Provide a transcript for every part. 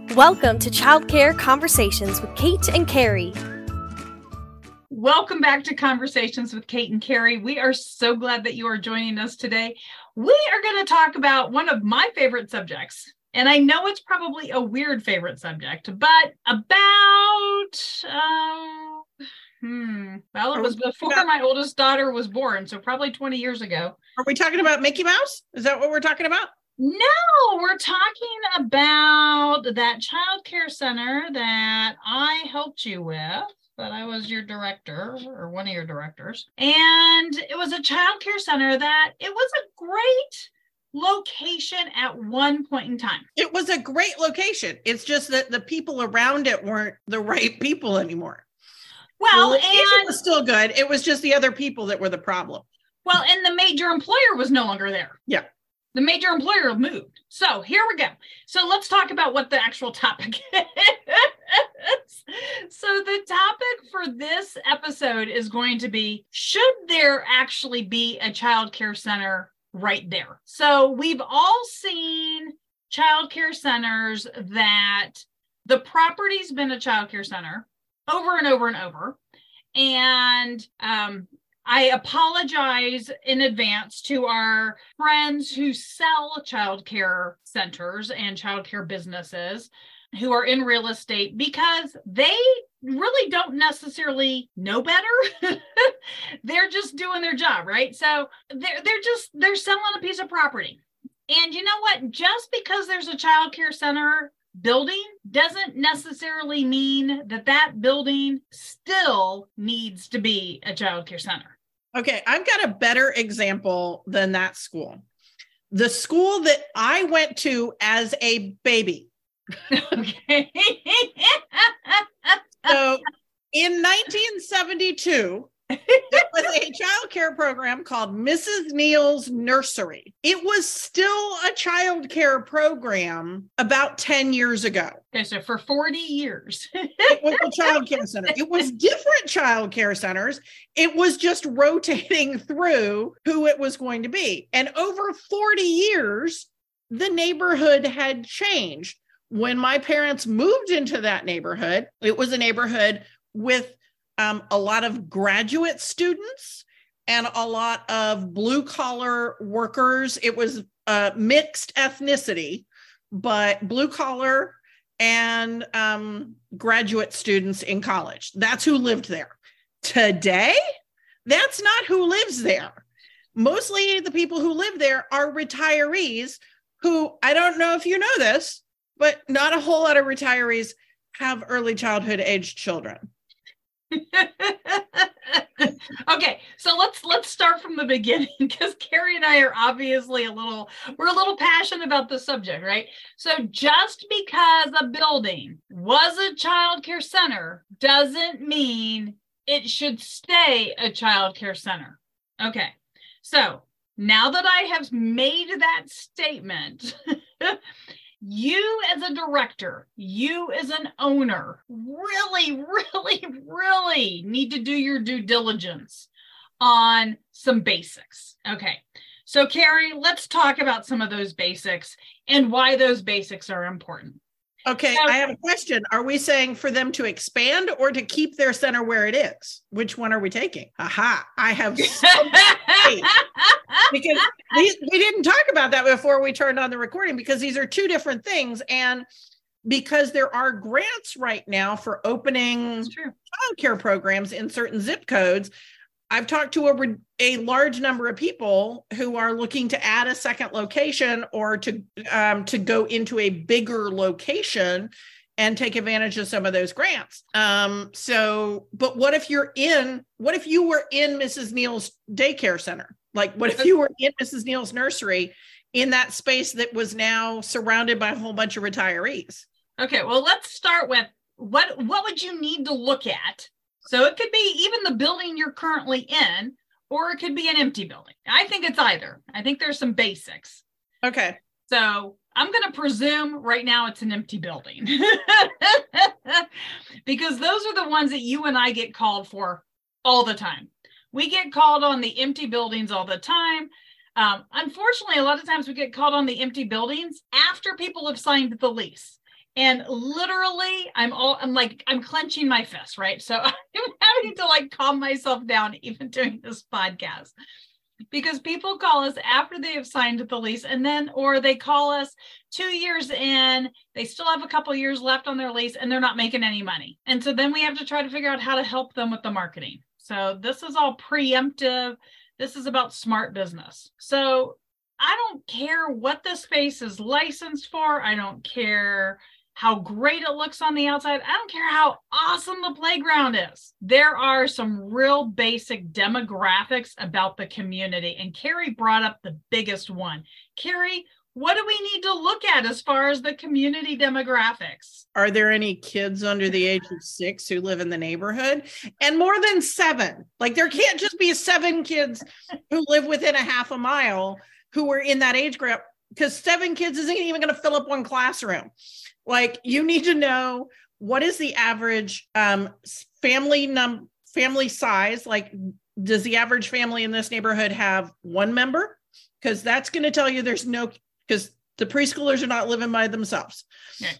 Welcome to Childcare Conversations with Kate and Carrie. Welcome back to Conversations with Kate and Carrie. We are so glad that you are joining us today. We are going to talk about one of my favorite subjects. And I know it's probably a weird favorite subject, but well, it was before my oldest daughter was born, so probably 20 years ago. Are we talking about Mickey Mouse? Is that what we're talking about? No, we're talking about that child care center that I helped you with, that I was your director or one of your directors. And it was a child care center that it was a great location at one point in time. It was a great location. It's just that the people around it weren't the right people anymore. Well, and it was still good. It was just the other people that were the problem. Well, and the major employer was no longer there. Yeah. The major employer moved. So here we go. So let's talk about what the actual topic is. So the topic for this episode is going to be, should there actually be a child care center right there? So we've all seen child care centers that the property's been a child care center over and over and over. And I apologize in advance to our friends who sell child care centers and child care businesses who are in real estate, because they really don't necessarily know better. They're just doing their job, right? So they're selling a piece of property. And you know what? Just because there's a child care center building doesn't necessarily mean that that building still needs to be a child care center. Okay, I've got a better example than that school. The school that I went to as a baby. Okay. So in 1972, there was a child care program called Mrs. Neal's Nursery. It was still a child care program about 10 years ago. Okay, so for 40 years. It was a child care center. It was different child care centers. It was just rotating through who it was going to be. And over 40 years, the neighborhood had changed. When my parents moved into that neighborhood, it was a neighborhood with a lot of graduate students and a lot of blue collar workers. It was mixed ethnicity, but blue collar and graduate students in college. That's who lived there. Today, that's not who lives there. Mostly the people who live there are retirees who, I don't know if you know this, but not a whole lot of retirees have early childhood aged children. Okay, so let's start from the beginning, because Carrie and I are obviously we're a little passionate about the subject, right? So just because a building was a child care center doesn't mean it should stay a child care center. Okay, so now that I have made that statement, you as a director, you as an owner, really, really, really need to do your due diligence on some basics. Okay, so Carrie, let's talk about some of those basics and why those basics are important. Okay, I have a question. Are we saying for them to expand or to keep their center where it is? Which one are we taking? Aha, I have so much because we didn't talk about that before we turned on the recording, because these are two different things. And because there are grants right now for opening child care programs in certain zip codes, I've talked to a large number of people who are looking to add a second location or to go into a bigger location and take advantage of some of those grants. But what if you were in Mrs. Neal's daycare center? Like, what if you were in Mrs. Neal's nursery in that space that was now surrounded by a whole bunch of retirees? Okay, well, let's start with what would you need to look at? So it could be even the building you're currently in, or it could be an empty building. I think it's either. I think there's some basics. Okay. So I'm going to presume right now it's an empty building because those are the ones that you and I get called for all the time. We get called on the empty buildings all the time. Unfortunately, a lot of times we get called on the empty buildings after people have signed the lease. And literally I'm clenching my fist, right? So I'm having to like calm myself down even doing this podcast, because people call us after they have signed the lease, and then, or they call us 2 years in, they still have a couple years left on their lease and they're not making any money. And so then we have to try to figure out how to help them with the marketing. So this is all preemptive. This is about smart business. So I don't care what the space is licensed for. I don't care how great it looks on the outside. I don't care how awesome the playground is. There are some real basic demographics about the community. And Carrie brought up the biggest one. Carrie, what do we need to look at as far as the community demographics? Are there any kids under the age of 6 who live in the neighborhood? And more than 7. Like, there can't just be 7 kids who live within a half a mile who are in that age group, because 7 kids isn't even going to fill up one classroom. Like, you need to know, what is the average family size? Like, does the average family in this neighborhood have 1 member? Because that's going to tell you because the preschoolers are not living by themselves. Okay.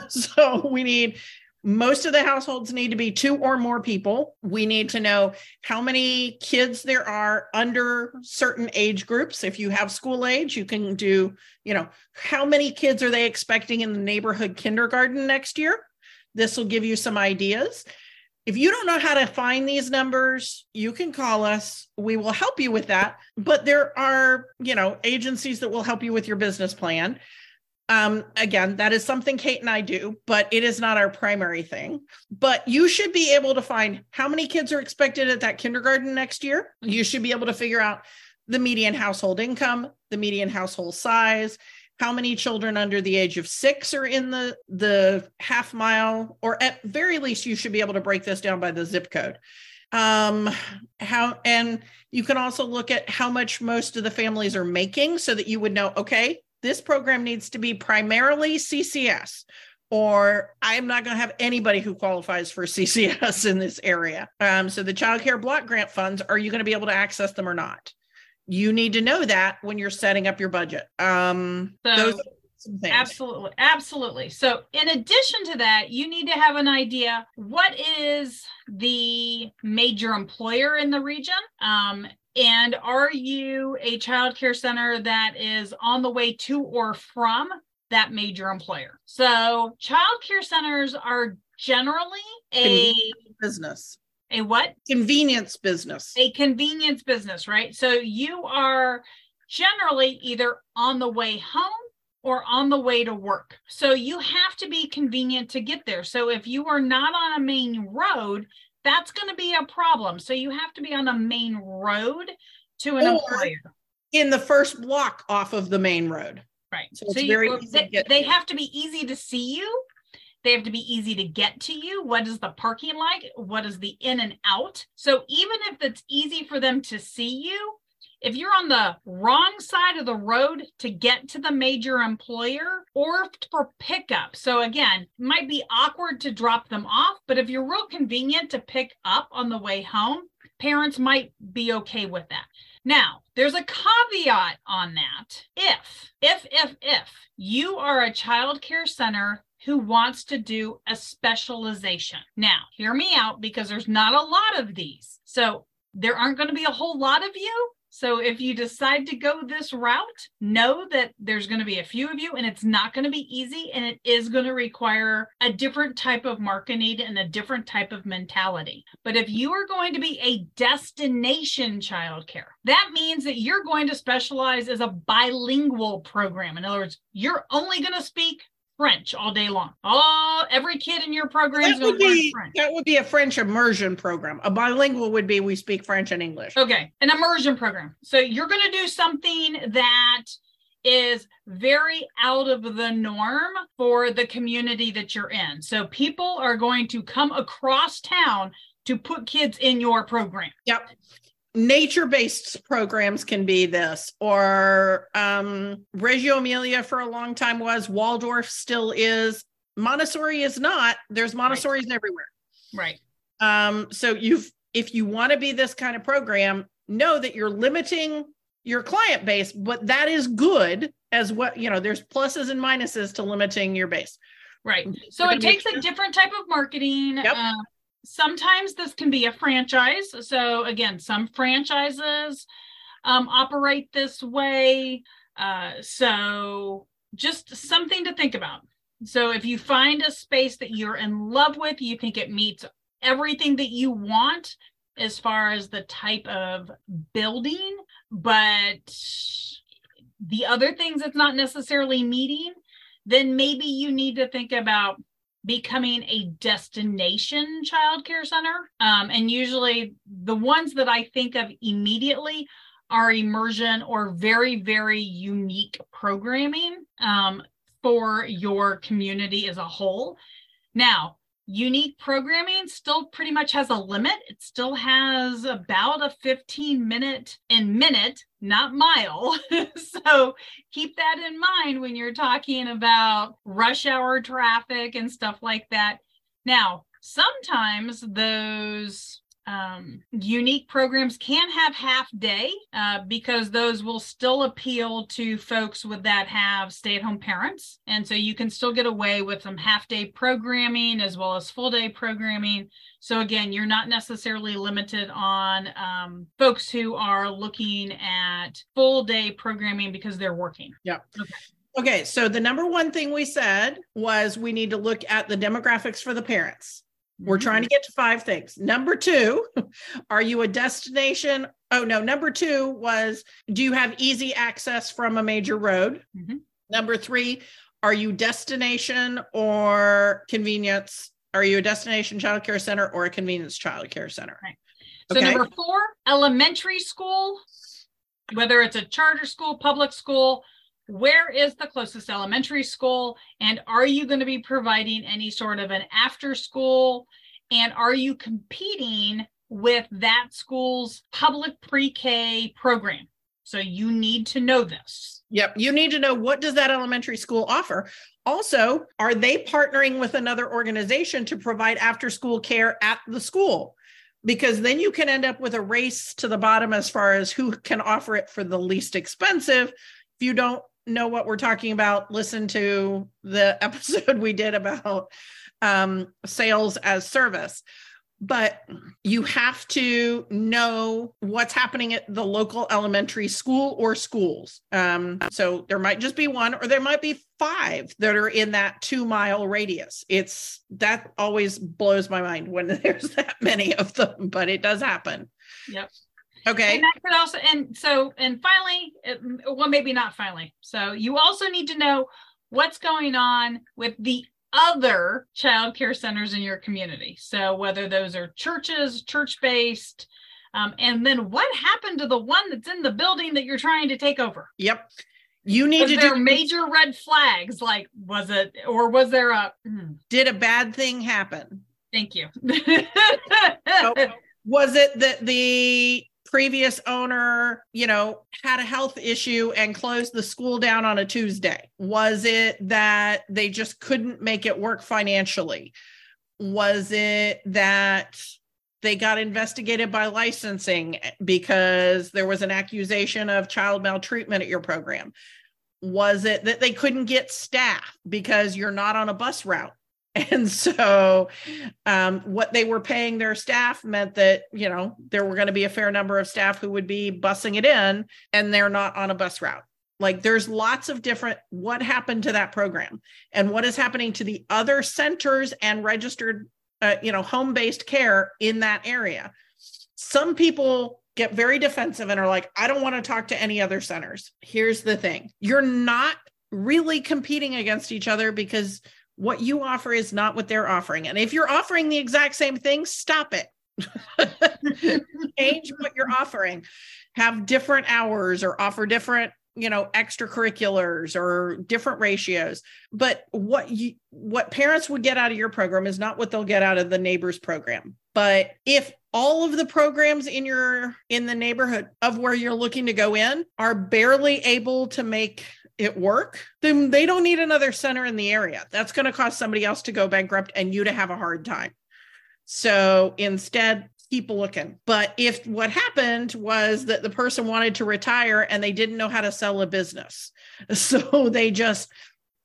So most of the households need to be 2 or more people. We need to know how many kids there are under certain age groups. If you have school age, you can do, how many kids are they expecting in the neighborhood kindergarten next year? This will give you some ideas. If you don't know how to find these numbers, you can call us. We will help you with that. But there are, agencies that will help you with your business plan. Again, that is something Kate and I do, but it is not our primary thing. But you should be able to find how many kids are expected at that kindergarten next year. You should be able to figure out the median household income, the median household size, how many children under the age of 6 are in the half mile, or at very least, you should be able to break this down by the zip code. And you can also look at how much most of the families are making, so that you would know, okay, this program needs to be primarily CCS, or I'm not going to have anybody who qualifies for CCS in this area. So the child care block grant funds, are you going to be able to access them or not? You need to know that when you're setting up your budget. Those are some things. Absolutely. So in addition to that, you need to have an idea, what is the major employer in the region? And are you a child care center that is on the way to or from that major employer? So child care centers are generally a business. A what? Convenience business. A convenience business, right? So you are generally either on the way home or on the way to work. So you have to be convenient to get there. So if you are not on a main road, that's going to be a problem. So you have to be on a main road to an employer. In the first block off of the main road. Right. So it's very easy to get they have to be easy to see you. They have to be easy to get to you. What is the parking like? What is the in and out? So even if it's easy for them to see you, if you're on the wrong side of the road to get to the major employer or for pickup. So again, it might be awkward to drop them off, but if you're real convenient to pick up on the way home, parents might be okay with that. Now, there's a caveat on that. If you are a child care center who wants to do a specialization. Now, hear me out, because there's not a lot of these. So there aren't going to be a whole lot of you. So if you decide to go this route, know that there's going to be a few of you, and it's not going to be easy, and it is going to require a different type of marketing and a different type of mentality. But if you are going to be a destination childcare, that means that you're going to specialize as a bilingual program. In other words, you're only going to speak French all day long. Every kid in your program is going to learn French. That would be a French immersion program. A bilingual would be we speak French and English. Okay, an immersion program. So you're going to do something that is very out of the norm for the community that you're in. So people are going to come across town to put kids in your program. Yep. Nature-based programs can be this, or Reggio Emilia for a long time was, Waldorf still is, Montessori is not. There's Montessoris everywhere. Right. So if you want to be this kind of program, know that you're limiting your client base, but that is good as what, there's pluses and minuses to limiting your base. Right. So it takes a different type of marketing. Yep. Sometimes this can be a franchise. So again, some franchises operate this way. So just something to think about. So if you find a space that you're in love with, you think it meets everything that you want as far as the type of building, but the other things it's not necessarily meeting, then maybe you need to think about becoming a destination childcare center. And usually the ones that I think of immediately are immersion or very, very unique programming for your community as a whole. Now, unique programming still pretty much has a limit. It still has about a 15-minute, not mile. So keep that in mind when you're talking about rush hour traffic and stuff like that. Now, sometimes those unique programs can have half day because those will still appeal to folks that have stay-at-home parents. And so you can still get away with some half-day programming as well as full-day programming. So again, you're not necessarily limited on folks who are looking at full-day programming because they're working. Yeah. Okay. So the number one thing we said was we need to look at the demographics for the parents. We're trying to get to 5 things. Number 2, are you a destination? Oh, no. Number 2 was, do you have easy access from a major road? Number 3, are you destination or convenience? Are you a destination childcare center or a convenience childcare center? Right. So number 4, elementary school, whether it's a charter school, public school, where is the closest elementary school? And are you going to be providing any sort of an after school? And are you competing with that school's public pre-K program? So you need to know this. Yep. You need to know, what does that elementary school offer? Also, are they partnering with another organization to provide after school care at the school? Because then you can end up with a race to the bottom as far as who can offer it for the least expensive. If you don't know what we're talking about, listen to the episode we did about sales as service. But you have to know what's happening at the local elementary school or schools. So there might just be 1, or there might be 5 that are in that 2-mile radius. That always blows my mind when there's that many of them, but it does happen. Yep. Okay. And that could also, and finally, well, maybe not finally. So you also need to know what's going on with the other childcare centers in your community. So whether those are churches, church-based, and then what happened to the one that's in the building that you're trying to take over? Yep. You need to do major red flags. Like, was there did a bad thing happen? Thank you. So, was it that the previous owner, had a health issue and closed the school down on a Tuesday? Was it that they just couldn't make it work financially? Was it that they got investigated by licensing because there was an accusation of child maltreatment at your program? Was it that they couldn't get staff because you're not on a bus route? And so what they were paying their staff meant that, there were going to be a fair number of staff who would be busing it in, and they're not on a bus route. Like, there's lots of different, what happened to that program and what is happening to the other centers and registered, home-based care in that area. Some people get very defensive and are like, I don't want to talk to any other centers. Here's the thing. You're not really competing against each other, because what you offer is not what they're offering. And if you're offering the exact same thing, stop it. Change what you're offering. Have different hours or offer different, extracurriculars or different ratios. But what parents would get out of your program is not what they'll get out of the neighbor's program. But if all of the programs in the neighborhood of where you're looking to go in are barely able to make it work, then they don't need another center in the area. That's going to cause somebody else to go bankrupt and you to have a hard time. So instead, keep looking. But if what happened was that the person wanted to retire and they didn't know how to sell a business, so they just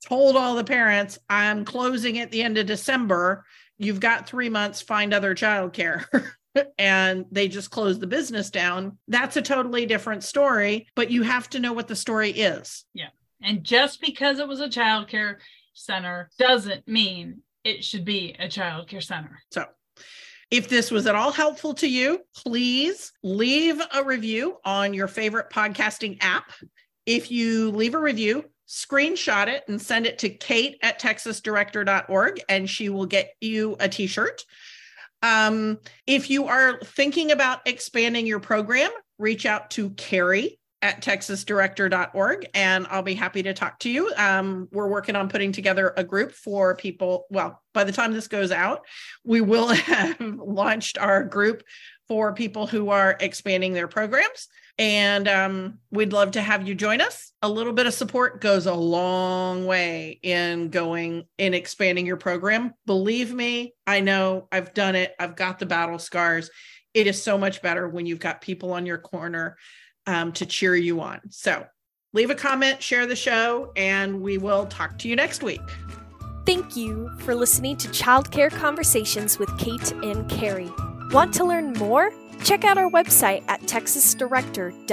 told all the parents, I'm closing at the end of December. You've got 3 months, find other childcare. And they just closed the business down. That's a totally different story, but you have to know what the story is. Yeah. And just because it was a childcare center doesn't mean it should be a childcare center. So if this was at all helpful to you, please leave a review on your favorite podcasting app. If you leave a review, screenshot it and send it to kate@texasdirector.org, and she will get you a t-shirt. If you are thinking about expanding your program, reach out to Carrie@texasdirector.org, and I'll be happy to talk to you. We're working on putting together a group for people. Well, by the time this goes out, we will have launched our group for people who are expanding their programs. And we'd love to have you join us. A little bit of support goes a long way in expanding your program. Believe me, I know, I've done it. I've got the battle scars. It is so much better when you've got people on your corner to cheer you on. So leave a comment, share the show, and we will talk to you next week. Thank you for listening to Childcare Conversations with Kate and Carrie. Want to learn more? Check out our website at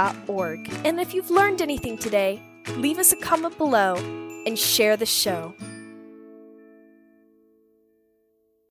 texasdirector.org. And if you've learned anything today, leave us a comment below and share the show.